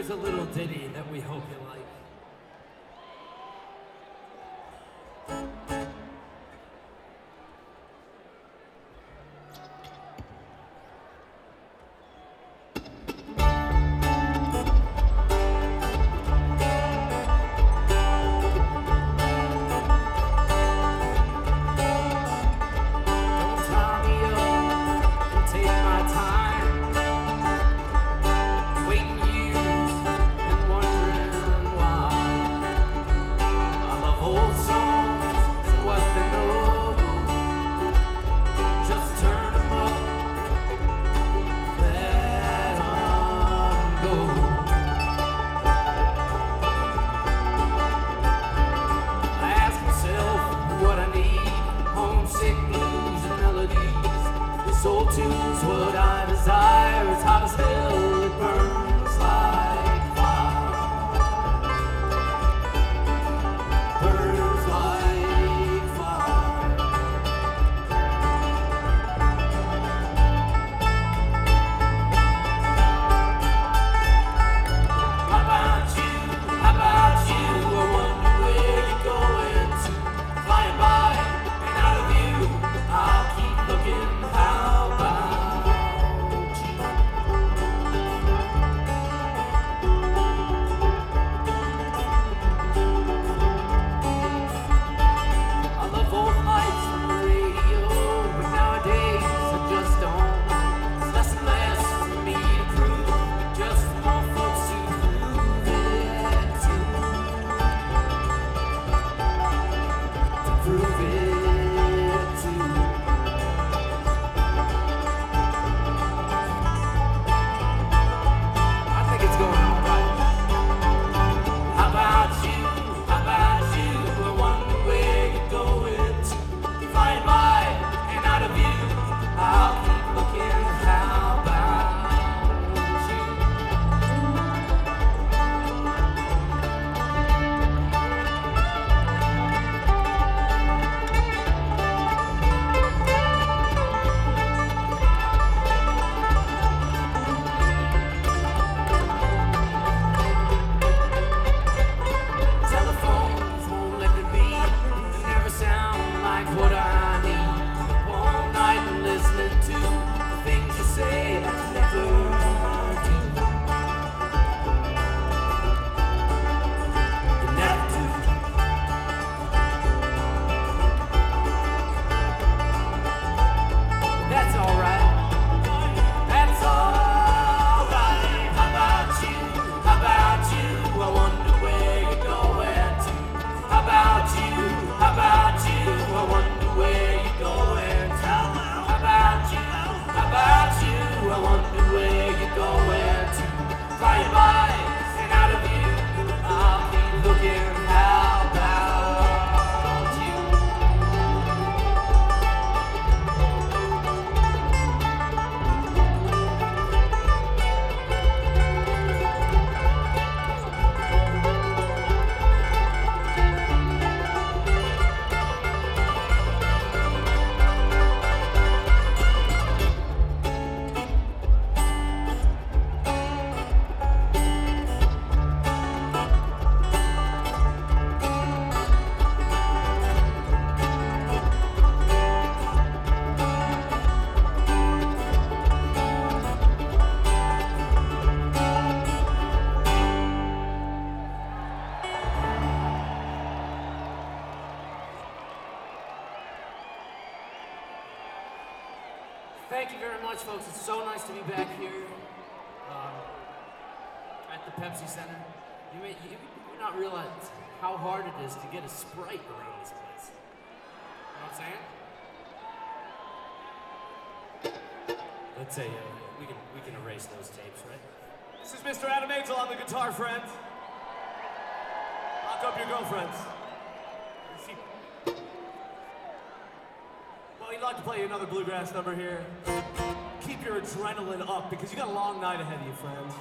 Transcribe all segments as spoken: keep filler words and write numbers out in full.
here's a little ditty that we hope you like. Soul tunes what I desire. It's hot as hell, it burns like fire. Burns like fire. How about you? How about you? I wonder where you're going to. Flying by and out of view, I'll keep looking. Thank you very much, folks. It's so nice to be back here um, at the Pepsi Center. You may you, you not realize how hard it is to get a Sprite around this place. You know what I'm saying? Let's say uh, we can we can erase those tapes, right? This is Mister Adam Angel on the guitar, friends. Lock up your girlfriends. We'd like to play you another bluegrass number here. Keep your adrenaline up because you got a long night ahead of you, friends.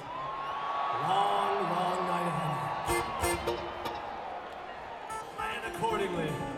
Long, long night ahead of you. Plan accordingly.